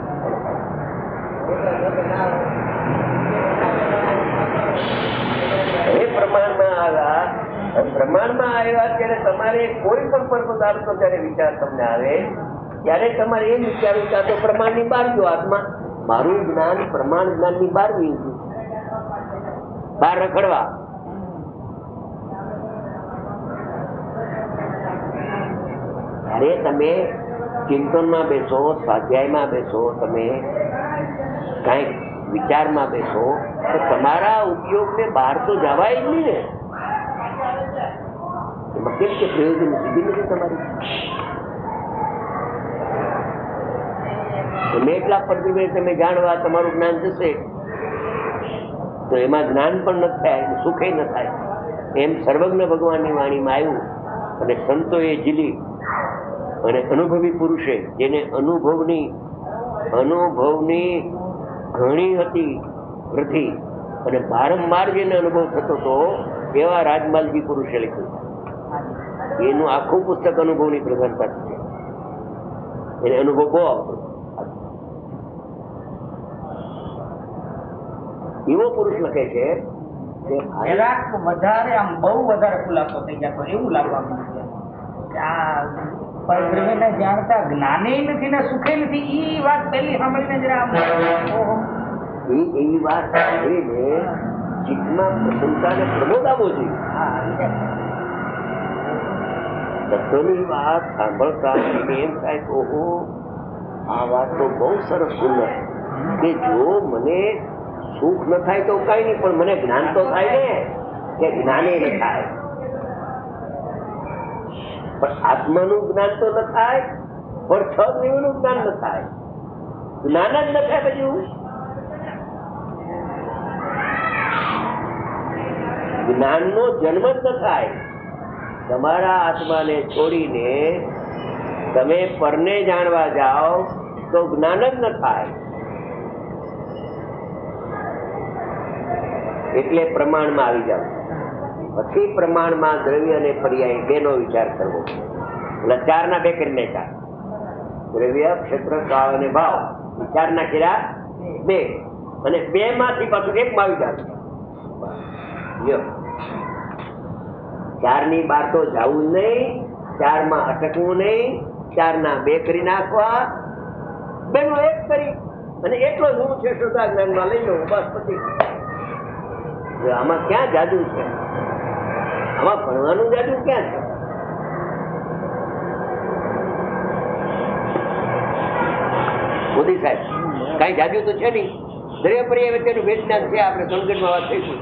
પ્રમાણમાં આવ્યા ત્યારે તમારે કોઈ પણ પદાર્થનો જયારે વિચાર તમને આવે ત્યારે તમારે એ વિચારવું કે આ તો પ્રમાણની બહાર ગયો આત્મા. મારું જ્ઞાન પ્રમાણ જ્ઞાનની બહાર ગયું, બહાર રખડવા. જયારે તમે ચિંતનમાં બેસો, સ્વાધ્યાયમાં બેસો, તમે કઈક વિચારમાં બેસો તો તમારા ઉપયોગને બહાર તો જવાય જ નહીં ને. એમાં કેમ કે પ્રયોજન સીધી નથી તમારી. તમે એટલા પ્રતિભે તમે જાણવા તમારું જ્ઞાન જશે તો એમાં જ્ઞાન પણ ન થાય, સુખે ન થાય. એમ સર્વજ્ઞ ભગવાનની વાણીમાં આવ્યું અને સંતોએ ઝીલી અને અનુભવી પુરુષે જેને અનુભવની ઘણી હતી વૃદ્ધિ અને વારંવાર જેને અનુભવ થતો હતો એવા રાજમાલજી પુરુષે લખ્યું. એનું આખું પુસ્તક અનુભવની પ્રધાનતા છે. એને અનુભવ બહુ આવતો. એવો પુરુષ લખે છે કે વધારે આમ બહુ વધારે ખુલાસો થઈ જતો એવું લાગવા માંડ્યું કે આ પરદ્રવ્યને જાણતા જ્ઞાને નથી ને સુખે નથી. એ વાત પહેલી સાંભળીને જરા એવી વાત સાંભળીને ચિત્તમાં પ્રસન્નતા અને પ્રમોદ આવવો જોઈએ. તત્વની વાત સાંભળતા એમ થાય તો આ વાત તો બહુ સરસ સુંદર કે જો મને સુખ ન થાય તો કઈ નહીં, પણ મને જ્ઞાન તો થાય ને કે જ્ઞાને ન થાય. પણ આત્માનું જ્ઞાન તો ન થાય, પણ છ દ્રવ્યનું જ્ઞાન ન થાય. જ્ઞાન જ ન થાય બધું. જ્ઞાનનો જન્મ જ ન થાય. તમારા આત્માને છોડીને તમે પરને જાણવા જાઓ તો જ્ઞાન જ ન થાય. એટલે પ્રમાણમાં આવી જાવ. પછી પ્રમાણમાં દ્રવ્ય અને પર્યાય બેનો વિચાર કરવો. એટલે ચારના બે કરી નાખ્યા. દ્રવ્ય, ક્ષેત્ર, કાળ અને ભાવ ચારના કર્યા બે, અને બે માંથી પાછું એકમાં આવી જાવ. ચારની બાર તો જવું નહીં, ચારમાં અટકવું નહીં, ચારના બે કરી નાખવા બેનો એક કરી અને એટલો જ હું છે શ્રદ્ધા જ્ઞાનમાં લઈ લઉં, બસ પછી. આમાં ક્યાં જાદુ છે? આમાં ભણવાનું જાદુ ક્યાં છે? મોદી સાહેબ, કઈ જાદુ તો છે નહીં. દ્રવ્ય પર્યાય વચ્ચેનું વેદનાન છે. આપણે સંકટમાં વાત થઈશું.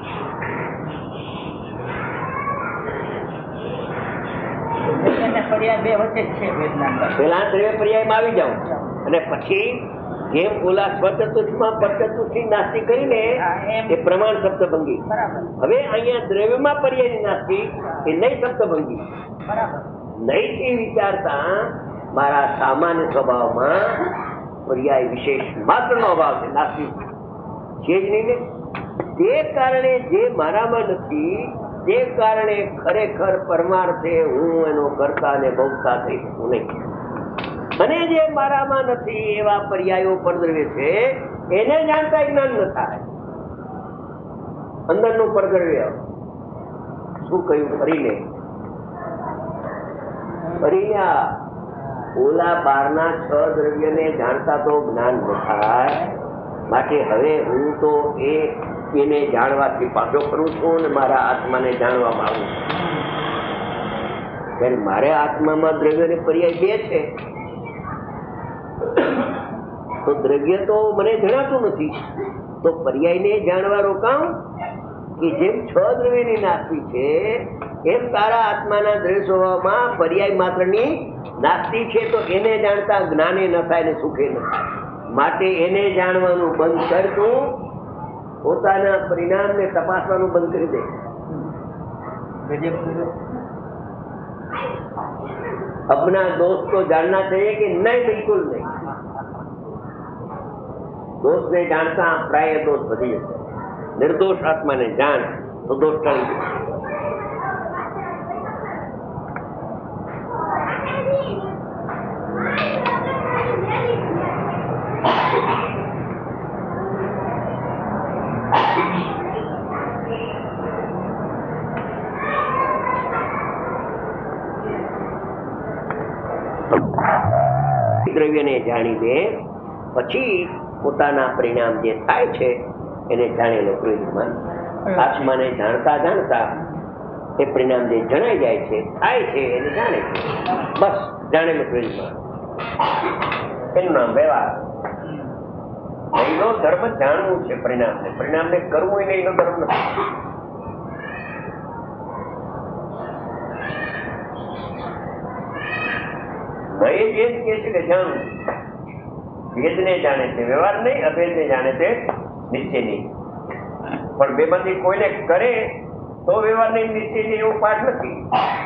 પેલા દ્રવ્ય પર્યાયમાં આવી જાઓ અને પછી જેમ ઓલા સ્વચતુષ્માં પરચતુષ્થી નાસ્તી કરીને એ પ્રમાણ શબ્દભંગી. હવે અહીંયા દ્રવ્યમાં પર્યાયની નાસ્તી એ નહીં શબ્દભંગી. નહીંથી વિચારતા મારા સામાન્ય સ્વભાવમાં પર્યાય વિશેષ માત્રનો અભાવ છે. નાસ્તી છે જ નહીં ને. તે કારણે જે મારામાં નથી તે કારણે ખરેખર પરમાર્થે હું એનો કરતા અને ભોગતા થઈ શકું નહીં. અને જે મારામાં નથી એવા પર્યાયો પરદ્રવ્ય છે એને જાણતા જ્ઞાન ન થાય. અંદરનું પરદ્રવ્ય શું કહ્યું? ફરીને ઓલા બારના 6 દ્રવ્યને જાણતા તો જ્ઞાન ન થાય. માટે હવે હું તો એને જાણવાથી પાછો કરું છું અને મારા આત્માને જાણવા માંગુ છું. ત્યારે મારે આત્મામાં દ્રવ્ય ને પર્યાય 2 છે. તો દ્રવ્ય તો મને જણાતું નથી, તો પર્યાયને જાણવા રોકાઉં કે જેમ 6 દ્રવ્યની નાસ્તી છે એમ તારા આત્માના દ્રવ્ય સ્વભાવમાં પર્યાય માત્રની નાસ્તી છે. તો એને જાણતા જ્ઞાને ન થાય ને સુખે ન થાય. માટે એને જાણવાનું બંધ કરતું, પોતાના પરિણામને તપાસવાનું બંધ કરી દે. अपना दोस्त को जानना चाहिए कि नहीं, बिल्कुल नहीं. दोस्त ने जानता प्राय दोष बधी जશે. निर्दोष आत्मा ने जान तो दोष टળી જશે. દ્રવ્યને જાણી દે પછી પોતાના પરિણામ જે થાય છે એને જાણી લે. પ્રયોજનમાં આત્માને જાણતા જાણતા એ પરિણામ જે જણાઈ જાય છે થાય છે એને જાણે છે. બસ જાણેલો પ્રયોજનમાં એનું નામ વ્યવહાર. એનો ધર્મ જાણવું છે પરિણામને. પરિણામને કરવું એને એનો ધર્મ નથી. એ જ કહે છે કે જાણવું. ભેદને જાણે છે વ્યવહાર નહીં, અભેદને જાણે છે નિશ્ચય નહીં. પણ બેમાંથી કોઈને કરે તો વ્યવહાર નહીં નિશ્ચય નહીં એવો પાઠ નથી.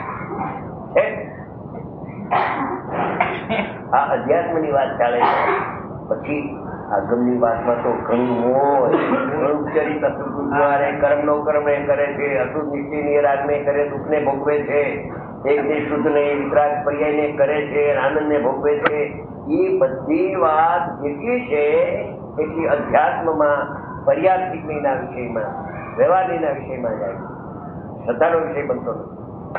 આ અધ્યાત્મની વાત ચાલે છે. પછી આગમની વાતમાં તો ઘણું ચરિત કર્મ નો કર્મ એ કરે છે, અશુદ્ધ નિશ્ચય રાગને કરે, દુઃખ ને ભોગવે છે, એક ને શુદ્ધ ને વિતરાગ પર્યાય ને કરે છે, આનંદ ને ભોગવે છે. એ બધી વાત જેટલી છે એટલી અધ્યાત્મમાં પર્યાપ્તિકના વિષયમાં, વ્યવહારના વિષયમાં જાય. શ્રદ્ધાનો વિષય બનતો નથી.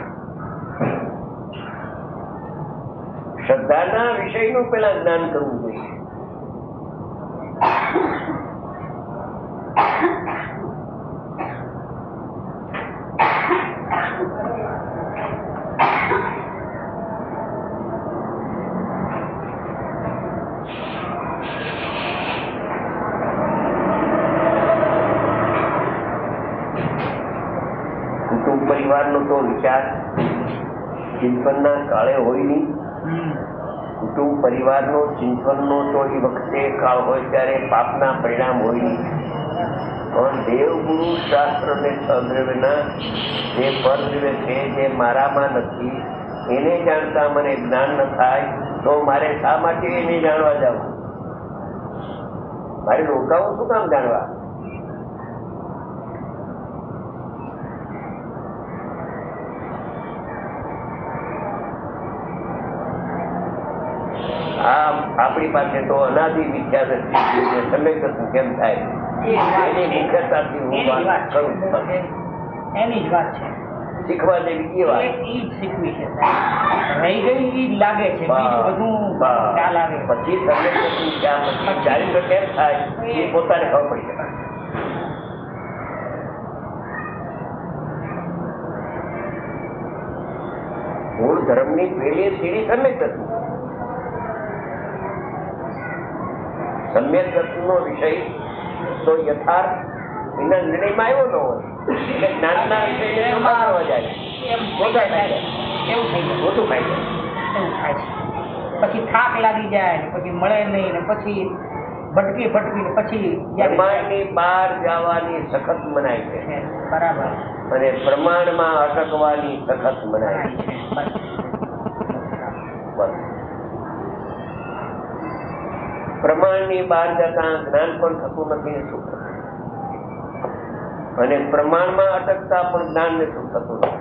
શ્રદ્ધાના વિષયનું પેલા જ્ઞાન કરવું જોઈએ. પરિવારનો તો વિચાર ચિંતનના કાળે હોય નહીં. કુટુંબ પરિવારનો ચિંતનનો તો એ વખતે કાળ હોય ત્યારે પાપના પરિણામ હોય નહીં. પણ દેવગુરુ શાસ્ત્ર ને સદ્રવ્યના જે પરદ્રવ્ય છે જે મારામાં નથી એને જાણતા મને જ્ઞાન ન થાય તો મારે શા માટે એને જાણવા જવું? મારે રોકાવું શું કામ જાણવા? આપણી પાસે તો અનાદિ વિદ્યા સમય કેમ થાય એની નિકટતાથી હું વાત કરું. એની જ વાત છે. શીખવા જેવી એ વાત. એટલે ઈ જ શીખવી છે સાહેબ. રહી ગઈ ઈ જ લાગે છે, બીજું બધું ખ્યાલ આવે. પછી તમને ત્યાં પછી ચારિત્ર કેમ થાય એ પોતાને ખબર પડી શકે. મૂળ ધર્મની પહેલી સીડી સમ્યક તત્વ. સમ્યક તત્વનો વિષય તો યથાર્થ એના નિર્ણયમાં આવ્યો ન હોય એટલે જ્ઞાનના વિષયને સંભાળવા જાય મોટા થાય જાય, એવું થઈ જાય, મોટું થાય જાય. એવું થાય છે. પછી થાક લાગી જાય ને પછી મળે નહીં ને પછી ભટકી ને પછી પ્રમાણની બહાર જવાની સખત મનાય છે બરાબર અને પ્રમાણમાં અટકવાની સખત મનાય છે. બસ. પ્રમાણની બહાર જતા જ્ઞાન પણ થતું નથી ને સુખ થતું, અને પ્રમાણમાં અટકતા પણ જ્ઞાન ને સુખ થતું નથી.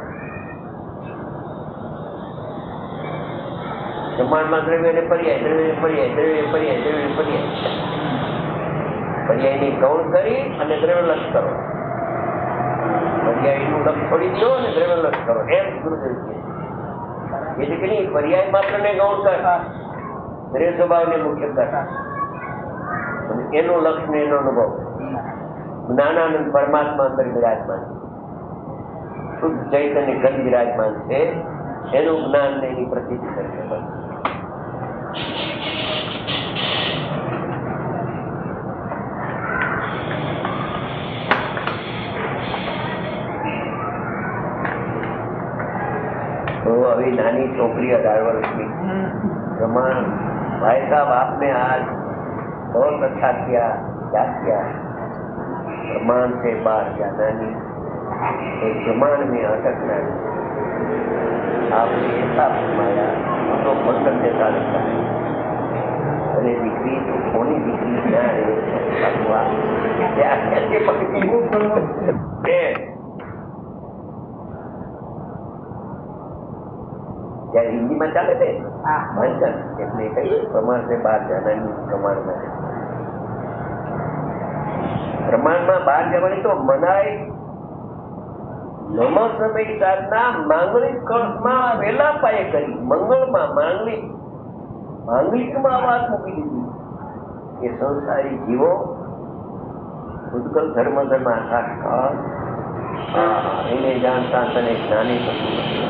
પ્રમાણમાં દ્રવ્યને પર્યાયની ગૌણ કરી અને દ્રવ્યલક્ષ કરો, પર્યાયનું લક્ષ છોડી દો અને દ્રવ્યલક્ષ કરો, એમ ગુરુદેવ છે. એટલે કે નહીં, પર્યાય માત્ર ને ગૌણ કર, દ્રવ્ય સ્વભાવને મુખ્ય કર, એનું લક્ષ ને એનો અનુભવ. જ્ઞાનાનંદ પરમાત્મા અંદર વિરાજમાન, શુદ્ધ ચૈતન્ય ઘન વિરાજમાન છે, એનું જ્ઞાન ને એની પ્રતીતિ કરશે. अभी नानी छोकरी 18 वर्ष की, प्रमाण भाई साहब आपने आज बहुत अच्छा किया, क्या किया? प्रमाण से बाहर जाना नहीं, एक प्रमाण में अटकना नहीं. आपने ऐसा फरमाया तो बंधन जैसा लगता है. अरे दीकरी तो कोनी दीकरी क्या है, क्या कैसे पकड़ी जયારે હિન્દીમાં ચાલે છે વાંચન, એટલે કઈ પ્રમાણ से બહાર જવાની, પ્રમાણમાં બહાર જવાની તો મનાય. નમો સમય સાધના માંગલિક કળશમાં પહેલા પાયે કરી, મંગળમાં માંગલિકમાં વાત મૂકી દીધી કે સંસારી જીવો ઉત્કલ ધર્મ આકાશ એને જાણતા તને જ્ઞાની થતું નથી.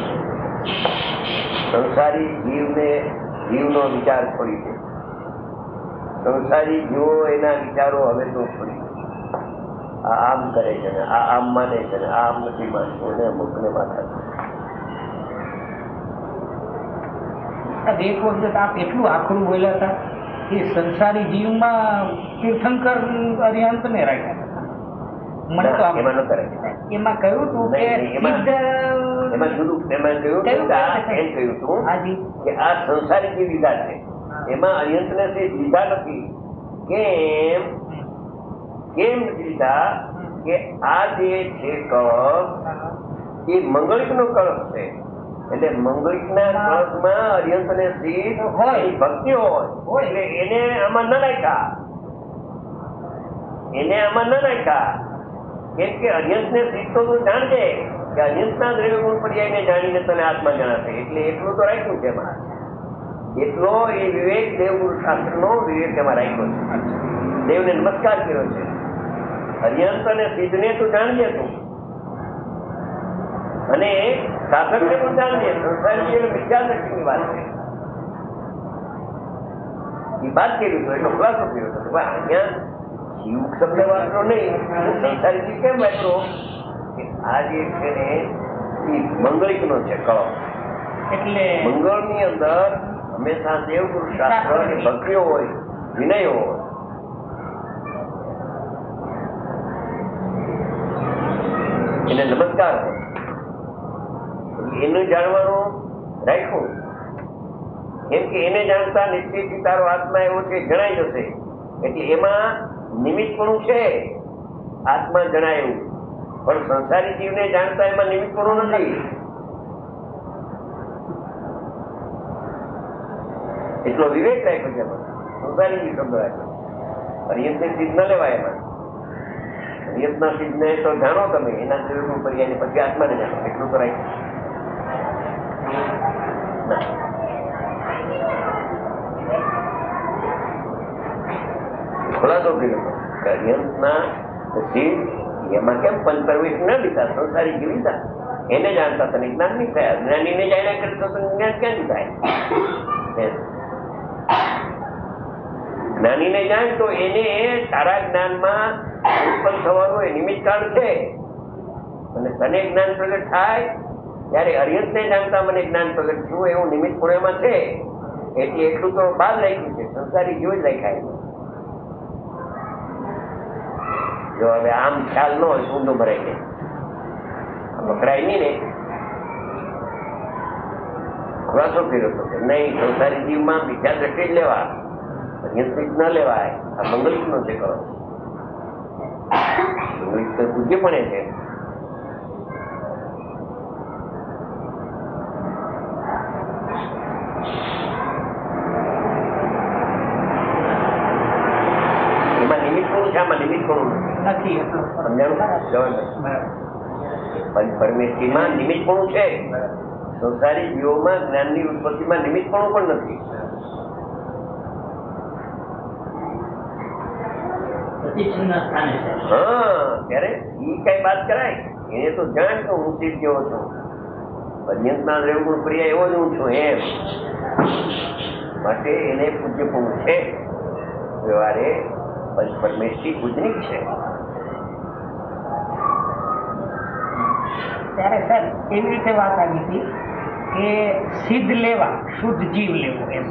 સંસારી જીવનો વિચાર છોડી દે. સંસારી જીવો એના વિચારો હવે તો છોડી દે. આ આમ કરે છે ને આ આમ માને છે ને આ આમ નથી માનતું, એને અમુકને માથા. એક વખત આપ એટલું આખરું બોલ્યા હતા કે સંસારી જીવમાં તીર્થંકર અરિહંત ને રાખ્યા હતા. મને તો એમાં કહ્યું હતું કે આ સંસારી જે લીધા છે એમાં અરિહંત ને લીધા નથી. કેમ લીધા કે આ જે છે કળશ એ મંગળિક નો કળશ છે, એટલે મંગળિક ના કળશ માં અરિહંત ને સિદ્ધ હોય, ભક્તિ હોય, એટલે એને આમાં ન નાખ્યા. કેમ કે અરિહંત ને સિદ્ધ તો તું જાણજે કે અરિહંત ના દ્રવ્ય ગુણ પર્યાય જાણીને તને આત્મા જણાશે, એટલે એટલું તો રાખ્યું છે એમાં. એટલો એ વિવેક દેવગુરુ શાસ્ત્ર નો વિવેક એમાં રાખ્યો છે. દેવને નમસ્કાર કર્યો છે. અરિહંત અને સિદ્ધ ને તું જાણજે તું, અને સાધક ને તું જાણજે. સંસારી વિદ્યા દ્રષ્ટિની વાત છે, એ વાત કર્યું હતું, એટલો ખુલાસો કર્યો હતો. અહીંયા જીવ શબ્દ વાપરો નહીં, સંસારી કેમ વાપરો કે આ જે છે ને એ મંગળિક નો છે કળો. એટલે મંગળ ની અંદર હંમેશા દેવગુરુ શાસ્ત્ર ની ભક્તિઓ હોય, વિનય હોય. એને નમસ્કાર હોય, એનું જાણવાનું રાખ્યું. કેમ કે એને જાણતા નિશ્ચિતથી તારો આત્મા એવો છે જણાઈ જશે, એટલે એમાં નિમિત્તપણું છે, આત્મા જણાય એવું. પણ સંસારી જીવને જાણતા એમાં નિમિત્તપણું નથી. એટલો વિવેક રાખ્યો છે એમાં. સંસારી જીવ શબ્દ રાખ્યો. અરિહંત સિદ્ધ ન લેવાય એમાં. નિયતના સિદ્ધને તો જાણો તમે, એના દ્રવ્યગુણ પર્યાય પછી આત્માને જાણો, એટલું તો રાખ્યું. ખુલાસો કર્યો અર્યંતના સિદ્ધ એમાં કેમ પંચપરમેશ ન લીધા, સંસારી જીવ લીધા, એને જાણતા તને જ્ઞાન નહીં થયા. જ્ઞાનીને જાણ્યા કરતો તો જ્ઞાન ક્યાંથી થાય? જ્ઞાનીને જાણ તો એને તારા જ્ઞાનમાં ઉત્પન્ન થવાનું એ નિમિત્ત કાળ છે, અને તને જ્ઞાન પ્રગટ થાય ત્યારે અર્યંતને જાણતા મને જ્ઞાન પ્રગટ થયું એવું નિમિત્ત પુણ્યમાં છે. એટલે એટલું તો બાદ રાખ્યું છે, સંસારી જીવ જ રાખાય. જો હવે આમ ખ્યાલ ન હોય ઊંધું ભરાઈ જાય, પકડાય નહીં ને. ખુલાસો કર્યો હતો કે નહીં, સંસારી જીવમાં બીજા દ્રષ્ટિ જ લેવા, નિયંત્રિત ન લેવાય. આ મંગલિત નો છે કરો, મંગલિત તો પૂજ્ય પણ છે. એમાં નિમિત્ત કોણ છે, આમાં નિમિત્ત કોણ નથી. પરમેશ્વરીમાં નિમિત્ત કોણ છે, સંસારી જીવોમાં જ્ઞાનની ઉત્પત્તિમાં નિમિત્ત કોણ પણ નથી. હા, ત્યારે ઈ કઈ વાત કરાય? એને તો જાણ તો હું સિદ્ધ જેવો છું, પર્યંતના દ્રવ્યગુણ પ્રિય એવો જ હું છું એમ. માટે એને પૂજ્ય પૂર્ણ છે, વ્યવહારે પરમેશ્વરી પૂજનિક છે. ત્યારે સર એવી રીતે વાત આવી હતી કે સિદ્ધ લેવા, શુદ્ધ જીવ લેવો એમ.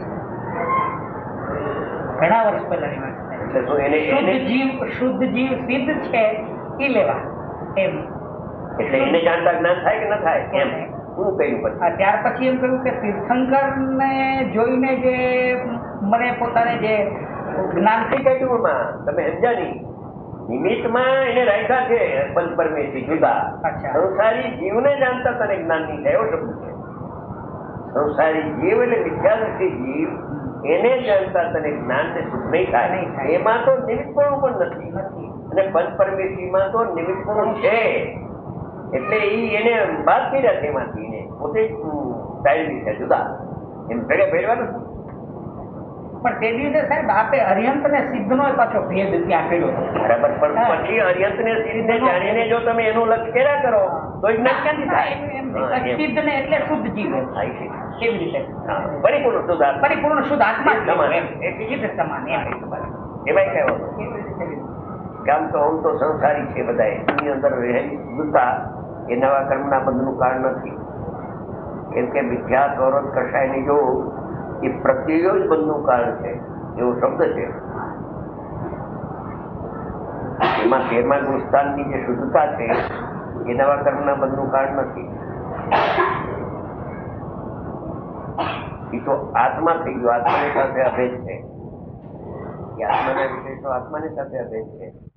ઘણા વર્ષ પહેલાની વાત. શુદ્ધ જીવ સિદ્ધ છે એ લેવા એમ. એટલે એને જાણતા જ્ઞાન થાય કે ન થાય એમ શું કહ્યું પછી? ત્યાર પછી એમ કહ્યું કે તીર્થંકર ને જોઈને જે મને પોતાને જે જ્ઞાન થઈ ગયું, તમે સમજ્યા નહીં. નિમિત્તમાં એને રાખ્યા છે પંચ પરમેશ્વરી જુદા. સંસારી જીવને જાણતા તને જ્ઞાન નહીં થાય એવો શબ્દ છે. સંસારી જીવ એટલે મિથ્યાદૃષ્ટિ જીવ, એને જાણતા તને જ્ઞાન ને સુખ નહીં થાય. એમાં તો નિમિત્તપણું પણ નથી, અને પંચ પરમેશ્વરીમાં તો નિમિત્તપણું છે. એટલે એને બાદ કર્યા છે એમાંથી, એને પોતે ટાળી છે જુદા, એમ ભેગા ભેળવા નથી. પણ તે દિવસે સાહેબ આપે અર્યંત ને સિદ્ધ નો પાછો ભેદ ત્યાં કર્યો બરાબર. પણ પછી અર્યંત ને સિદ્ધ જાણીને જો તમે એનું લક્ષ્ય કર્યા કરો તો જ્ઞાન ક્યાંથી થાય? સિદ્ધ ને એટલે શુદ્ધ જીવ થાય છે. કેવી રીતે? પરિપૂર્ણ શુદ્ધ આત્મા, પરિપૂર્ણ શુદ્ધ આત્મા સમાન સિદ્ધ સમાન એમ. એમાં કહેવાનું કામ તો આમ તો સંસારી છે બધા, એની અંદર રહેલી શુદ્ધતા એ નવા કર્મના બંધનું કારણ નથી. કેમ કે મિથ્યા સ્વરોધ કસાયની જો એ પ્રત્યય જ બંધનું કારણ છે એવો શબ્દ છે. એમાં 13મા ગુણસ્થાનની જે શુદ્ધતા છે એ નવા કર્મના બંધનું કારણ નથી. એ તો આત્મા થઈ ગયો, આત્માની સાથે અભેદ છે. આત્માના વિશેષો આત્માની સાથે અભેદ છે.